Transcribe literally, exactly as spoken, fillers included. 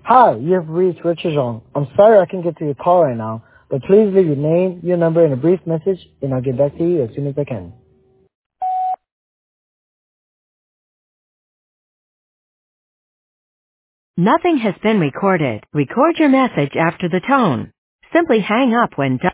Hi, you have reached Richard Zhong. I'm sorry I can't get to your call right now, but please leave your name, your number, and a brief message, and I'll get back to you as soon as I can. Nothing has been recorded. Record your message after the tone. Simply hang up when done.